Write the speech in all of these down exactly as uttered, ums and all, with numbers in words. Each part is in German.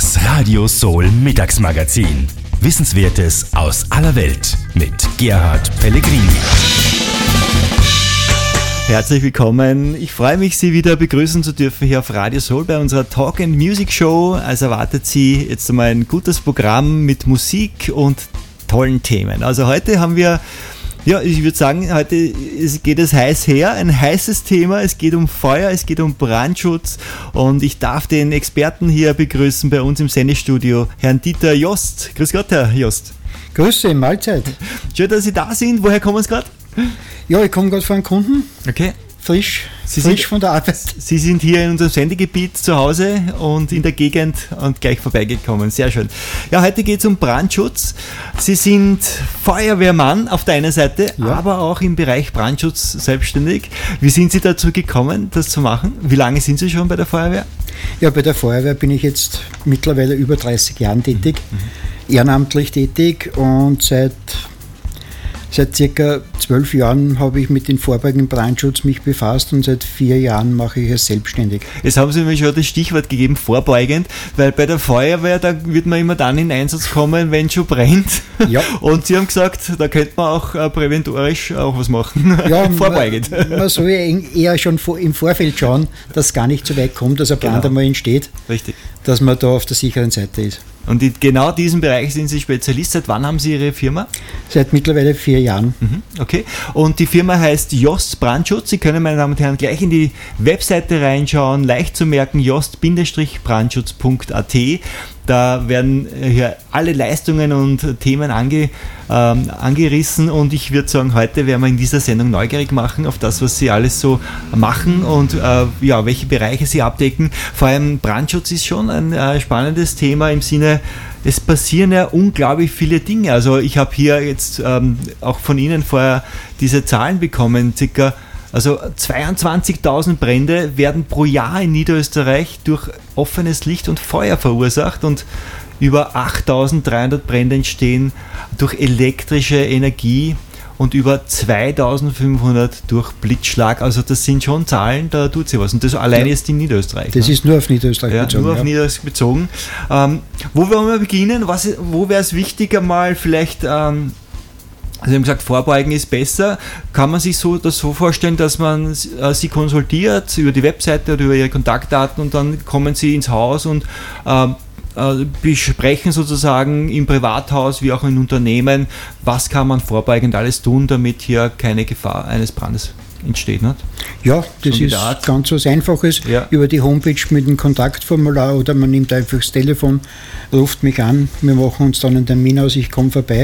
Das Radio Soul Mittagsmagazin. Wissenswertes aus aller Welt mit Gerhard Pellegrini. Herzlich willkommen. Ich freue mich, Sie wieder begrüßen zu dürfen hier auf Radio Soul bei unserer Talk and Music Show. Also erwartet Sie jetzt einmal ein gutes Programm mit Musik und tollen Themen. Also heute haben wir, ja, ich würde sagen, heute geht es heiß her, ein heißes Thema. Es geht um Feuer, es geht um Brandschutz und ich darf den Experten hier begrüßen bei uns im Sendestudio, Herrn Dieter Jost. Grüß Gott, Herr Jost. Grüße, Mahlzeit. Schön, dass Sie da sind. Woher kommen Sie gerade? Ja, ich komme gerade von einem Kunden. Okay. Frisch, Sie frisch sind, von der Arbeit. Sie sind hier in unserem Sendegebiet zu Hause und in der Gegend und gleich vorbeigekommen. Sehr schön. Ja, heute geht es um Brandschutz. Sie sind Feuerwehrmann auf der einen Seite, ja, aber auch im Bereich Brandschutz selbstständig. Wie sind Sie dazu gekommen, das zu machen? Wie lange sind Sie schon bei der Feuerwehr? Ja, bei der Feuerwehr bin ich jetzt mittlerweile über dreißig Jahren tätig, mhm. ehrenamtlich tätig und seit... Seit circa zwölf Jahren habe ich mit dem vorbeugenden Brandschutz mich befasst und seit vier Jahren mache ich es selbstständig. Jetzt haben Sie mir schon das Stichwort gegeben, vorbeugend, weil bei der Feuerwehr, da wird man immer dann in Einsatz kommen, wenn es schon brennt. Ja. Und Sie haben gesagt, da könnte man auch äh, präventorisch auch was machen. Ja, vorbeugend. Man, man soll eher schon im Vorfeld schauen, dass es gar nicht so weit kommt, dass ein Brand genau. einmal entsteht. Richtig. Dass man da auf der sicheren Seite ist. Und in genau diesem Bereich sind Sie Spezialist. Seit wann haben Sie Ihre Firma? Seit mittlerweile vier Jahren. Mhm, okay. Und die Firma heißt Jost Brandschutz. Sie können, meine Damen und Herren, gleich in die Webseite reinschauen. Leicht zu merken, jost Brandschutz punkt a t. Da werden hier alle Leistungen und Themen ange, ähm, angerissen und ich würde sagen, heute werden wir in dieser Sendung neugierig machen auf das, was Sie alles so machen und äh, ja, welche Bereiche Sie abdecken. Vor allem Brandschutz ist schon ein äh, spannendes Thema im Sinne, es passieren ja unglaublich viele Dinge. Also ich habe hier jetzt ähm, auch von Ihnen vorher diese Zahlen bekommen, circa Also zweiundzwanzigtausend Brände werden pro Jahr in Niederösterreich durch offenes Licht und Feuer verursacht und über achttausenddreihundert Brände entstehen durch elektrische Energie und über zweitausendfünfhundert durch Blitzschlag. Also das sind schon Zahlen, da tut sich was. Und das alleine ja. ist in Niederösterreich. Das ne? ist nur auf Niederösterreich ja, bezogen. Nur auf ja. Niederösterreich bezogen. Ähm, wo wollen wir beginnen? Was, wo wäre es wichtig, einmal vielleicht... Ähm, Also Sie haben gesagt, Vorbeugen ist besser. Kann man sich so, das so vorstellen, dass man äh, Sie konsultiert über die Webseite oder über Ihre Kontaktdaten und dann kommen Sie ins Haus und äh, äh, besprechen sozusagen im Privathaus wie auch in Unternehmen, was kann man vorbeugend alles tun, damit hier keine Gefahr eines Brandes entsteht. Nicht? Ja, das so ist ganz was Einfaches. Ja. Über die Homepage mit dem Kontaktformular oder man nimmt einfach das Telefon, ruft mich an, wir machen uns dann einen Termin aus, ich komme vorbei.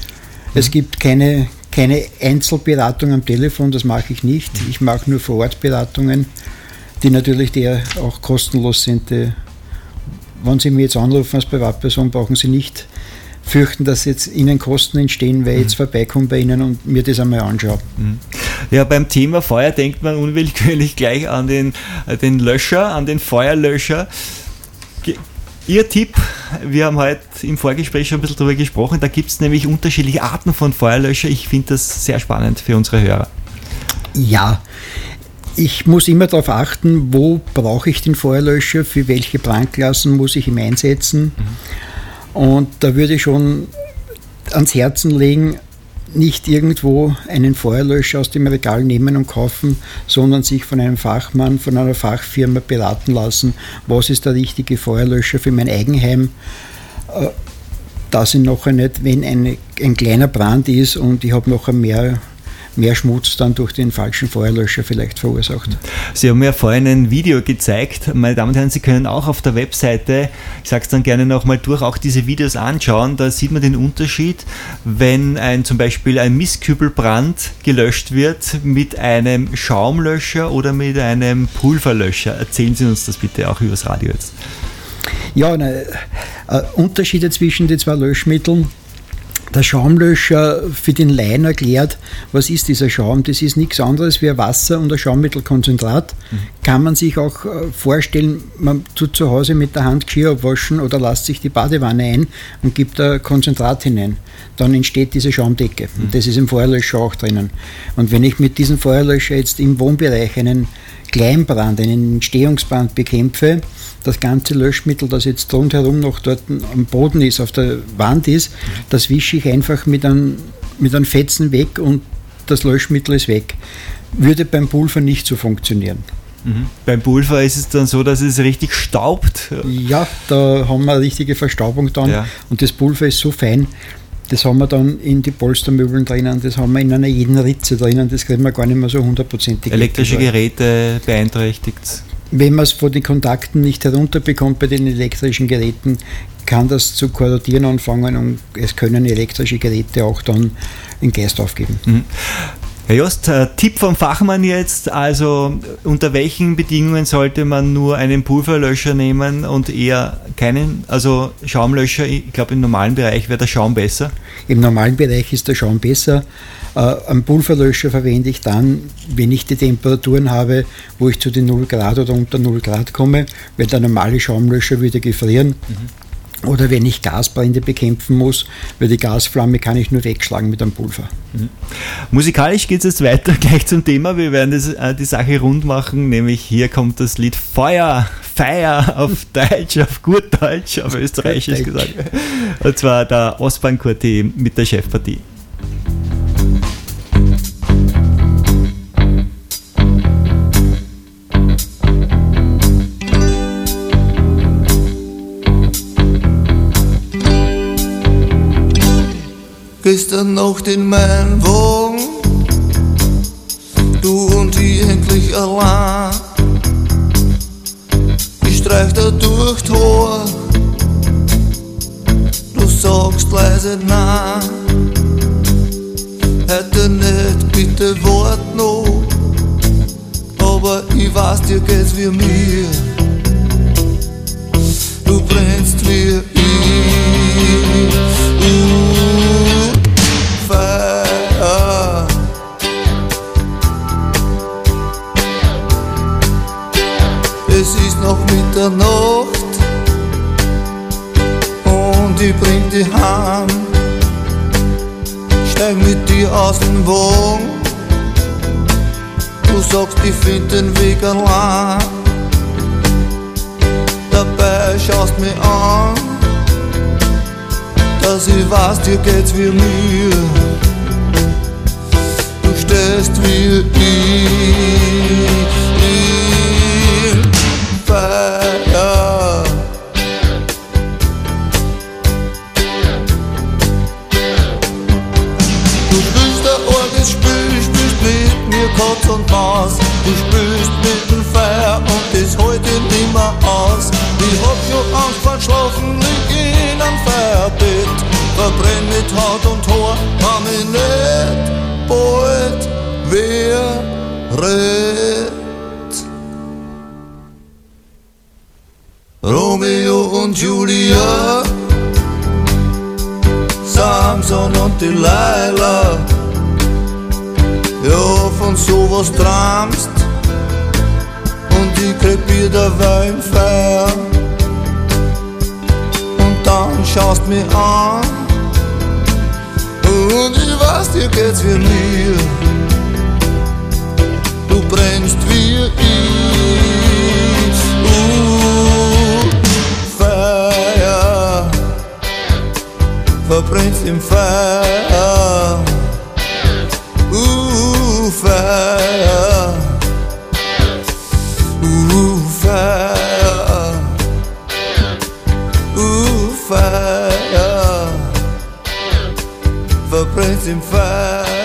Es gibt keine, keine Einzelberatung am Telefon, das mache ich nicht. Ich mache nur Vor-Ort-Beratungen, die natürlich der auch kostenlos sind. Wenn Sie mir jetzt anrufen als Privatperson, brauchen Sie nicht fürchten, dass jetzt Ihnen Kosten entstehen, weil ich jetzt vorbeikomme bei Ihnen und mir das einmal anschaue. Ja, beim Thema Feuer denkt man unwillkürlich gleich an den, den Löscher, an den Feuerlöscher. Ihr Tipp, wir haben heute im Vorgespräch schon ein bisschen darüber gesprochen, da gibt es nämlich unterschiedliche Arten von Feuerlöscher. Ich finde das sehr spannend für unsere Hörer. Ja, ich muss immer darauf achten, wo brauche ich den Feuerlöscher, für welche Brandklassen muss ich ihn einsetzen. Mhm. Und da würde ich schon ans Herzen legen, nicht irgendwo einen Feuerlöscher aus dem Regal nehmen und kaufen, sondern sich von einem Fachmann, von einer Fachfirma beraten lassen, was ist der richtige Feuerlöscher für mein Eigenheim. Da sind nachher nicht, wenn eine, ein kleiner Brand ist und ich habe nachher mehr, mehr Schmutz dann durch den falschen Feuerlöscher vielleicht verursacht. Sie haben mir vorhin ein Video gezeigt. Meine Damen und Herren, Sie können auch auf der Webseite, ich sage es dann gerne nochmal durch, auch diese Videos anschauen. Da sieht man den Unterschied, wenn ein, zum Beispiel ein Mistkübelbrand gelöscht wird mit einem Schaumlöscher oder mit einem Pulverlöscher. Erzählen Sie uns das bitte auch übers Radio jetzt. Ja, ne, äh, Unterschiede zwischen den zwei Löschmitteln. Der Schaumlöscher für den Laien erklärt, was ist dieser Schaum? Das ist nichts anderes wie ein Wasser- und ein Schaummittelkonzentrat. Mhm. Kann man sich auch vorstellen, man tut zu Hause mit der Hand Geschirr abwaschen oder lässt sich die Badewanne ein und gibt da Konzentrat hinein. Dann entsteht diese Schaumdecke. Mhm. Und das ist im Feuerlöscher auch drinnen. Und wenn ich mit diesem Feuerlöscher jetzt im Wohnbereich einen Kleinbrand, einen Entstehungsbrand bekämpfe, das ganze Löschmittel, das jetzt rundherum noch dort am Boden ist, auf der Wand ist, das wische ich einfach mit einem, mit einem Fetzen weg und das Löschmittel ist weg. Würde beim Pulver nicht so funktionieren. Mhm. Beim Pulver ist es dann so, dass es richtig staubt? Ja, da haben wir eine richtige Verstaubung dann, ja. Und das Pulver ist so fein, das haben wir dann in die Polstermöbeln drinnen, das haben wir in einer jeden Ritze drinnen, das kriegen wir gar nicht mehr so hundertprozentig. Elektrische Geräte beeinträchtigt? Wenn man es von den Kontakten nicht herunterbekommt bei den elektrischen Geräten, kann das zu korrodieren anfangen und es können elektrische Geräte auch dann in Geist aufgeben. Mhm. Herr Jost, Tipp vom Fachmann jetzt, also unter welchen Bedingungen sollte man nur einen Pulverlöscher nehmen und eher keinen, also Schaumlöscher, ich glaube im normalen Bereich wäre der Schaum besser? Im normalen Bereich ist der Schaum besser. Äh, einen Pulverlöscher verwende ich dann, wenn ich die Temperaturen habe, wo ich zu den null Grad oder unter null Grad komme, weil der normale Schaumlöscher würde gefrieren. Mhm. Oder wenn ich Gasbrände bekämpfen muss, weil die Gasflamme kann ich nur wegschlagen mit einem Pulver. Mhm. Musikalisch geht es jetzt weiter gleich zum Thema. Wir werden das, äh, die Sache rund machen, nämlich hier kommt das Lied Feuer, Feier auf Deutsch, auf gut Deutsch, auf Österreichisch gesagt. Und zwar der Ostbahn-Quartett mit der Chefpartie. Gestern Nacht in meinem Wagen, du und ich endlich allein. Ich streich da durch die Haar, du sagst leise nein. Heute nicht, bitte wart noch, aber ich weiß, dir geht's wie mir. Du brennst wie ich. Uh, Feuer. Es ist noch Mitternacht und ich bring dich heim. Steig mit dir aus dem Wagen, du sagst, ich find den Weg allein. Dabei schaust mich an, dass ich weiß, dir geht's wie mir. Du stehst wie ich im Feuer. Du spielst ein orges Spiel, spielst mit mir Katz und Maus. Du spielst mit dem Feuer und das hält dich nimmer aus. Ich hab schon Angst vor Schlafen, lieg in einem Feuerbett. Verbrenn mit Haut und Haar, kann mich nicht bald wer rett. Romeo und Julia, Samson und Delilah. Ja, von sowas träumst und ich krepier dabei im Feuer. Und dann schaust mich an und ich weiß, dir geht's wie mir. Du brennst wie ich. Uh, Feuer, verbrennst im Feuer. Uh, Feuer. Uh, Feuer. Uh, Feuer. Verbrennt im Feuer.